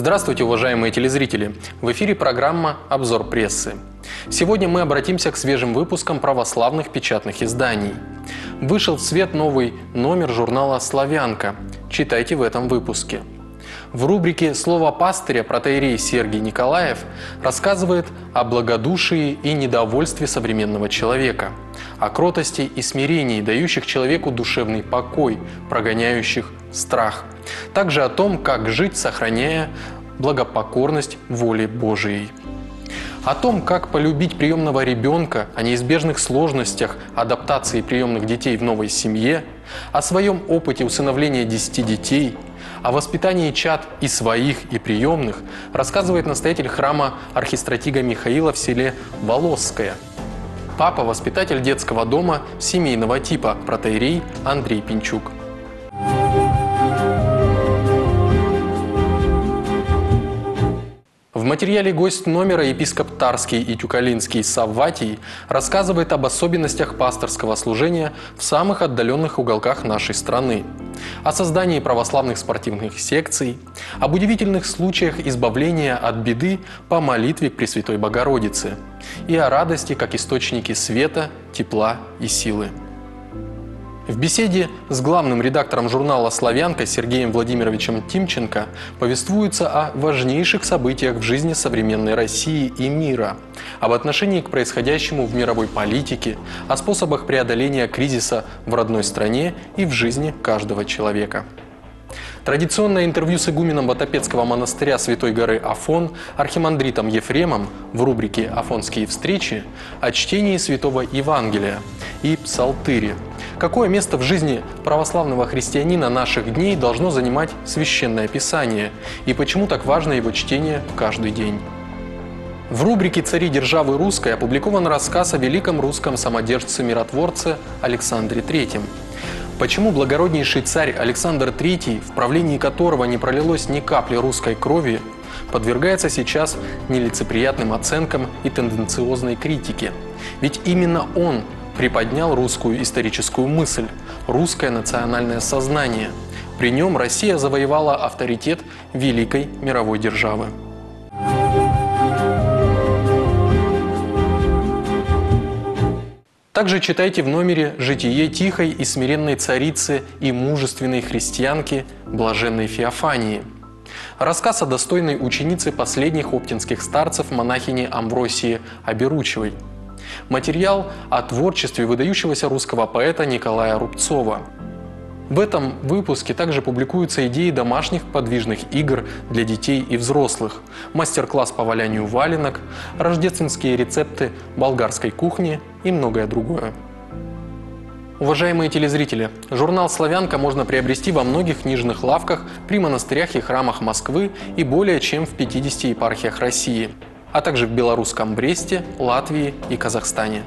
Здравствуйте, уважаемые телезрители! В эфире программа «Обзор прессы». Сегодня мы обратимся к свежим выпускам православных печатных изданий. Вышел в свет новый номер журнала «Славянка». Читайте в этом выпуске. В рубрике «Слово пастыря» протоиерей Сергий Николаев рассказывает о благодушии и недовольстве современного человека, о кротости и смирении, дающих человеку душевный покой, прогоняющих страх. Также о том, как жить, сохраняя благопокорность воле Божией. О том, как полюбить приемного ребенка, о неизбежных сложностях адаптации приемных детей в новой семье, о своем опыте усыновления 10 детей, о воспитании чад и своих, и приемных рассказывает настоятель храма архистратига Михаила в селе Волосское. Папа – воспитатель детского дома семейного типа, протоиерей Андрей Пинчук. В материале гость номера епископ Тарский и Тюкалинский Савватий рассказывает об особенностях пасторского служения в самых отдаленных уголках нашей страны, о создании православных спортивных секций, об удивительных случаях избавления от беды по молитве к Пресвятой Богородице и о радости как источнике света, тепла и силы. В беседе с главным редактором журнала «Славянка» Сергеем Владимировичем Тимченко повествуется о важнейших событиях в жизни современной России и мира, об отношении к происходящему в мировой политике, о способах преодоления кризиса в родной стране и в жизни каждого человека. Традиционное интервью с игуменом Ватопедского монастыря Святой горы Афон, архимандритом Ефремом в рубрике «Афонские встречи» о чтении Святого Евангелия и Псалтыре. Какое место в жизни православного христианина наших дней должно занимать Священное Писание и почему так важно его чтение каждый день? В рубрике «Цари державы русской» опубликован рассказ о великом русском самодержце-миротворце Александре III. Почему благороднейший царь Александр III, в правлении которого не пролилось ни капли русской крови, подвергается сейчас нелицеприятным оценкам и тенденциозной критике? Ведь именно он приподнял русскую историческую мысль, русское национальное сознание. При нем Россия завоевала авторитет великой мировой державы. Также читайте в номере «Житие тихой и смиренной царицы и мужественной христианки блаженной Феофании». Рассказ о достойной ученице последних оптинских старцев монахини Амвросии Оберучевой. Материал о творчестве выдающегося русского поэта Николая Рубцова. В этом выпуске также публикуются идеи домашних подвижных игр для детей и взрослых, мастер-класс по валянию валенок, рождественские рецепты болгарской кухни и многое другое. Уважаемые телезрители, журнал «Славянка» можно приобрести во многих книжных лавках при монастырях и храмах Москвы и более чем в 50 епархиях России, а также в белорусском Бресте, Латвии и Казахстане.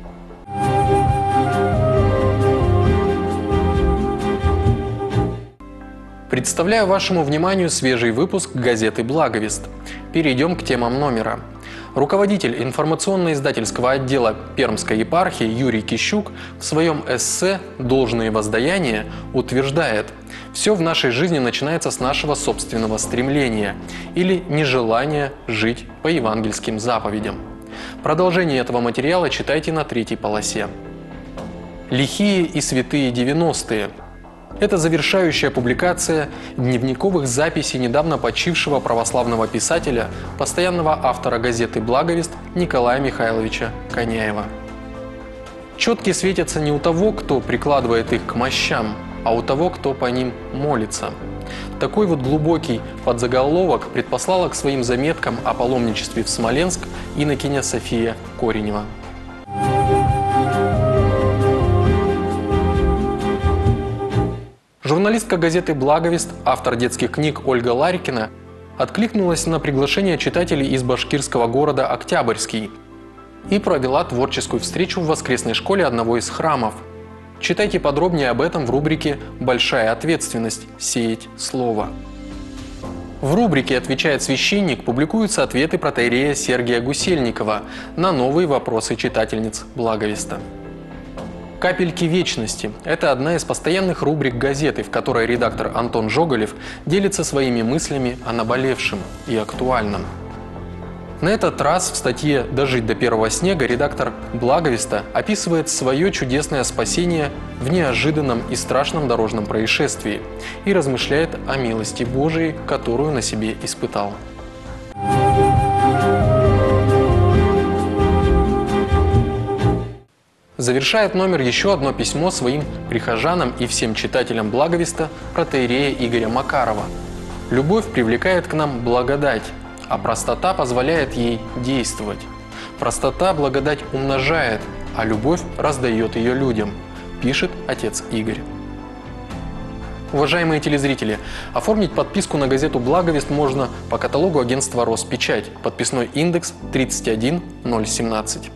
Представляю вашему вниманию свежий выпуск газеты «Благовест». Перейдем к темам номера. Руководитель информационно-издательского отдела Пермской епархии Юрий Кищук в своем эссе «Должные воздаяния» утверждает: «Все в нашей жизни начинается с нашего собственного стремления или нежелания жить по евангельским заповедям». Продолжение этого материала читайте на 3-й полосе. Лихие и святые 90-е. Это завершающая публикация дневниковых записей недавно почившего православного писателя, постоянного автора газеты «Благовест» Николая Михайловича Коняева. Четки светятся не у того, кто прикладывает их к мощам, а у того, кто по ним молится. Такой вот глубокий подзаголовок предпослала к своим заметкам о паломничестве в Смоленск инокиня София Коренева. Журналистка газеты «Благовест», автор детских книг Ольга Ларикина, откликнулась на приглашение читателей из башкирского города Октябрьский и провела творческую встречу в воскресной школе одного из храмов. Читайте подробнее об этом в рубрике «Большая ответственность. Сеять слово». В рубрике «Отвечает священник» публикуются ответы протоиерея Сергия Гусельникова на новые вопросы читательниц «Благовеста». «Капельки вечности» – это одна из постоянных рубрик газеты, в которой редактор Антон Жоголев делится своими мыслями о наболевшем и актуальном. На этот раз в статье «Дожить до первого снега» редактор «Благовеста» описывает свое чудесное спасение в неожиданном и страшном дорожном происшествии и размышляет о милости Божией, которую на себе испытал. Завершает номер еще одно письмо своим прихожанам и всем читателям Благовеста протоиерея Игоря Макарова. «Любовь привлекает к нам благодать, а простота позволяет ей действовать. Простота благодать умножает, а любовь раздает ее людям», пишет отец Игорь. Уважаемые телезрители, оформить подписку на газету «Благовест» можно по каталогу агентства «Роспечать», подписной индекс 31017.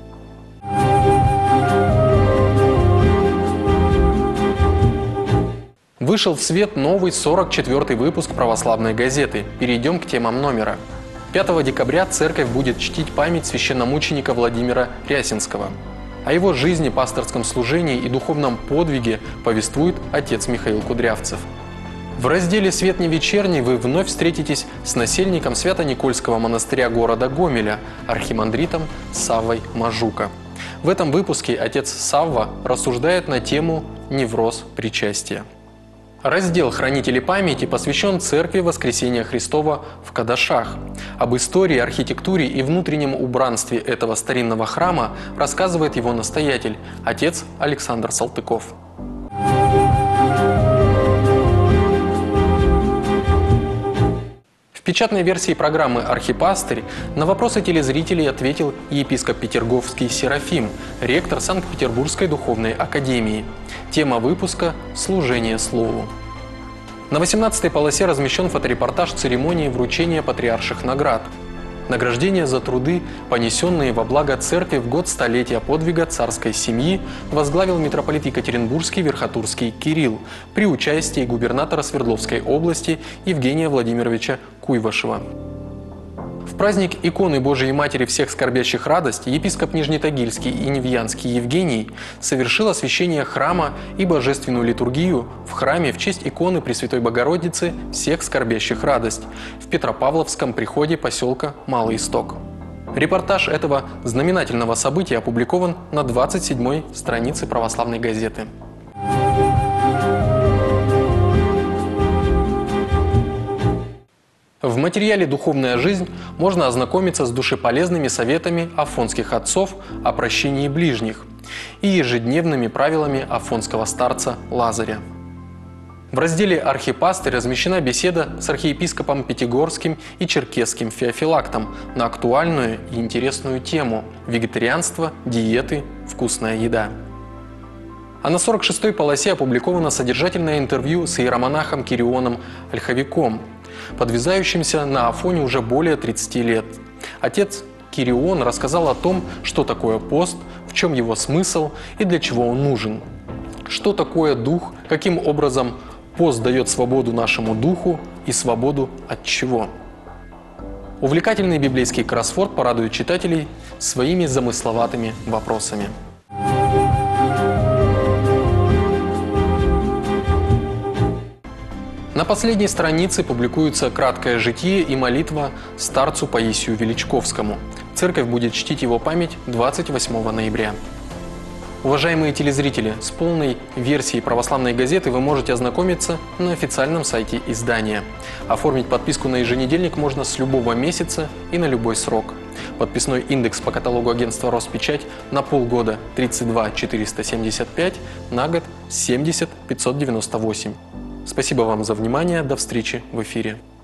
Вышел в свет новый 44-й выпуск православной газеты. Перейдем к темам номера. 5 декабря церковь будет чтить память священномученика Владимира Рясинского. О его жизни, пасторском служении и духовном подвиге повествует отец Михаил Кудрявцев. В разделе «Свет не вечерний» вы вновь встретитесь с насельником Свято-Никольского монастыря города Гомеля, архимандритом Саввой Мажука. В этом выпуске отец Савва рассуждает на тему «Невроз причастия». Раздел «Хранители памяти» посвящен Церкви Воскресения Христова в Кадашах. Об истории, архитектуре и внутреннем убранстве этого старинного храма рассказывает его настоятель, отец Александр Салтыков. В печатной версии программы «Архипастырь» на вопросы телезрителей ответил епископ Петерговский Серафим, ректор Санкт-Петербургской духовной академии. Тема выпуска «Служение Слову». На 18-й полосе размещен фоторепортаж церемонии вручения патриарших наград. Награждение за труды, понесенные во благо церкви в год столетия подвига царской семьи, возглавил митрополит Екатеринбургский Верхотурский Кирилл при участии губернатора Свердловской области Евгения Владимировича Куйвашева. В праздник иконы Божией Матери всех скорбящих радость епископ Нижнетагильский и Невьянский Евгений совершил освящение храма и божественную литургию в храме в честь иконы Пресвятой Богородицы всех скорбящих радость в Петропавловском приходе поселка Малый Исток. Репортаж этого знаменательного события опубликован на 27-й странице православной газеты. В материале «Духовная жизнь» можно ознакомиться с душеполезными советами афонских отцов о прощении ближних и ежедневными правилами афонского старца Лазаря. В разделе «Архипастырь» размещена беседа с архиепископом Пятигорским и Черкесским Феофилактом на актуальную и интересную тему «Вегетарианство, диеты, вкусная еда». А на 46-й полосе опубликовано содержательное интервью с иеромонахом Кирионом Ольховиком, подвязающимся на Афоне уже более 30 лет. Отец Кирион рассказал о том, что такое пост, в чем его смысл и для чего он нужен. Что такое дух, каким образом пост дает свободу нашему духу и свободу от чего. Увлекательный библейский кроссворд порадует читателей своими замысловатыми вопросами. На последней странице публикуется краткое житие и молитва старцу Паисию Величковскому. Церковь будет чтить его память 28 ноября. Уважаемые телезрители, с полной версией православной газеты вы можете ознакомиться на официальном сайте издания. Оформить подписку на еженедельник можно с любого месяца и на любой срок. Подписной индекс по каталогу агентства «Роспечать» на полгода 32 475, на год 70 598. Спасибо вам за внимание. До встречи в эфире.